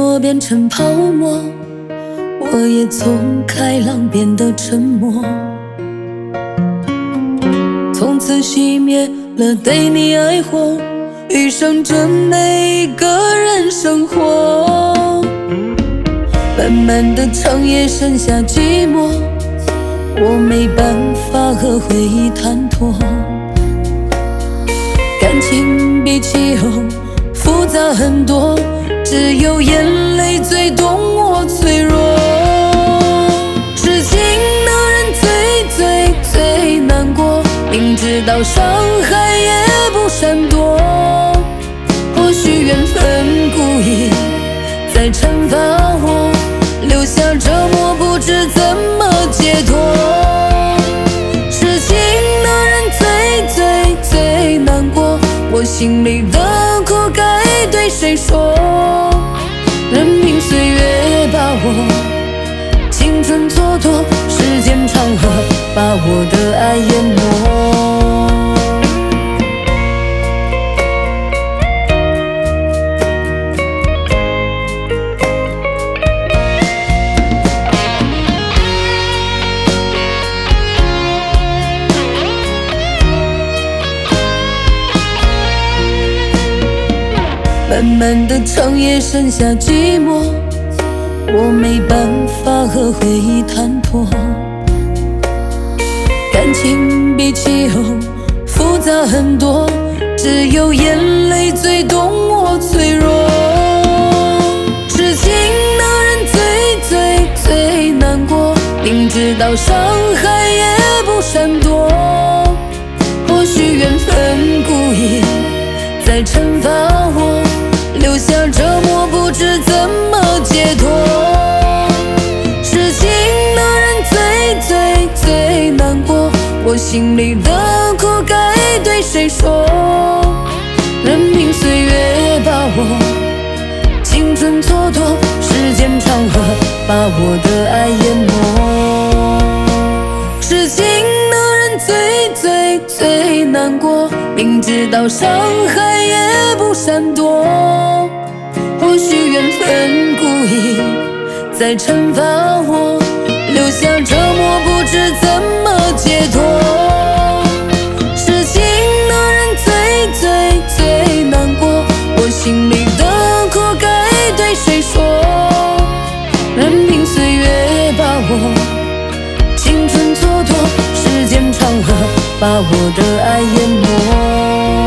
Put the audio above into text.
诺变成泡沫，我也从开朗变得沉默，从此熄灭了对你爱火，余生着每一个人生活。漫漫的长夜剩下寂寞，我没办法和回忆谈妥。感情比气候复杂很多，只有眼泪最懂我脆弱。痴情的人最难过，明知道伤害也不闪躲。或许缘分故意在惩罚我，留下折磨不知怎么解脱。痴情的人最难过，我心里的苦该对谁说？任凭岁月把我青春蹉跎，时间长河把我的爱淹没。漫漫的长夜剩下寂寞，我没办法和回忆谈妥。感情比气候复杂很多，只有眼泪最懂我脆弱。痴情的人最难过，明知道伤害也不闪躲。或许缘分故意在惩罚我，留下折磨不知怎么解脱。痴情的人最难过，我心里的苦该对谁说？任凭岁月把我青春蹉跎，时间长河把我的爱淹没。痴情的人最难过，明知道伤害也不闪躲。或许缘分故意在惩罚我，留下折磨不知怎么解脱。痴情的人最难过，我心里的苦该对谁说？任凭岁月把我青春蹉跎，时间长河把我的爱淹没。